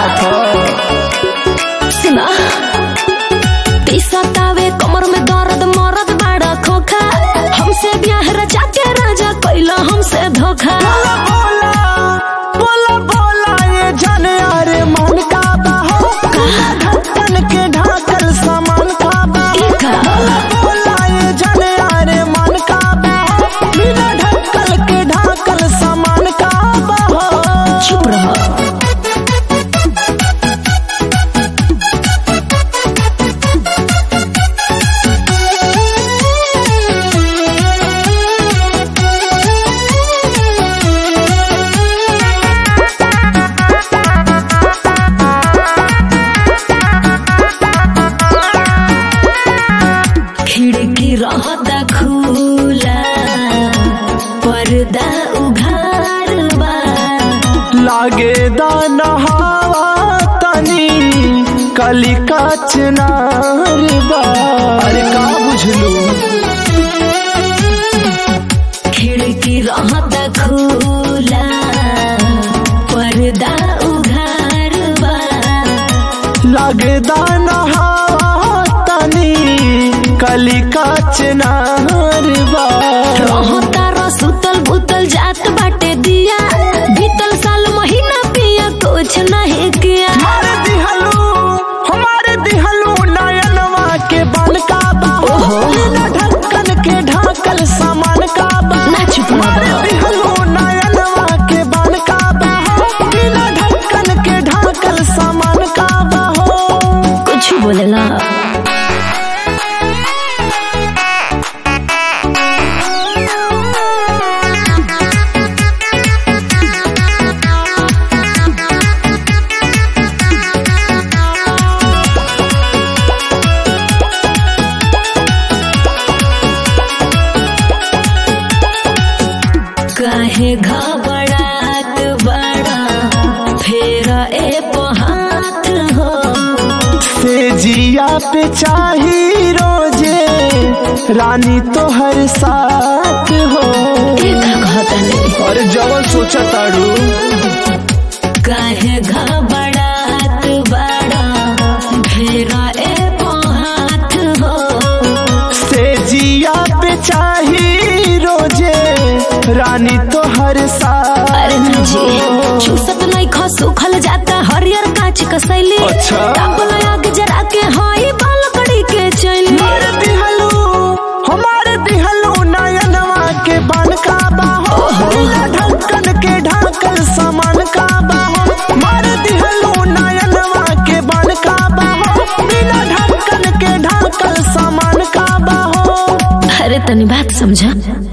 बात हो। सुना पिसतावे कमर में दर्द मरद बड़ा खोखा, हमसे ब्याह रचा के राजा कैला हमसे धोखा। बोला बोला ये जाने अरे मन का बाहो, ढक्कन के ढाकल सामान का बाहो। बोला ये जाने अरे मन का बाहो, बिना ढक्कन के ढाकल सामान का बाहो। चुप रहो। खिड़की रहता खुला, पर्दा उघार बा, लागे दान हवा तनी कली का चिनार बा। अरे का बुझलू। खिड़की रहता खुला, पर्दा उघार बा, लागे दान हवा तनी कली का चिनार बा। रहता रसुतल बुतल जात बाटे दिया, बीतल साल महीना पिया कुछ नहीं किया। हमारे दिहलू नयनवा के बन का बाहो, बिना ढक्कन के ढाकल सामान का बाहो। ना चुप ना बनो। दिहलू नयनवा के बन का बाहो, बिना ढक्कन के ढाकल सामान का बाहो। कुछ बोलेला। काहे घबरात बड़ा, फेरा ए हाथ हो। से जिया पे चाही रोजे रानी तो हर साथ हो। और जवन सोचा तारू। काहे घबरात बड़ा, फेरा ए हाथ हो। से जिया पे चाही रोजे रानी तो हर साथ। अरे ना जी, चूसत नहीं खा सुखल जाता हरियर कांच कसैली। अच्छा। तापला आग जरा के हाई बाल कड़ी के चली। हमारे दिहलू नयनवा के बन का बाहो, बिना ढक्कन के ढाकल सामान का बाहो। मारे दिहलू नयनवा के बन का बाहो, बिना ढक्कन के ढाकल सामान का बाहो। अरे तनी बात समझा।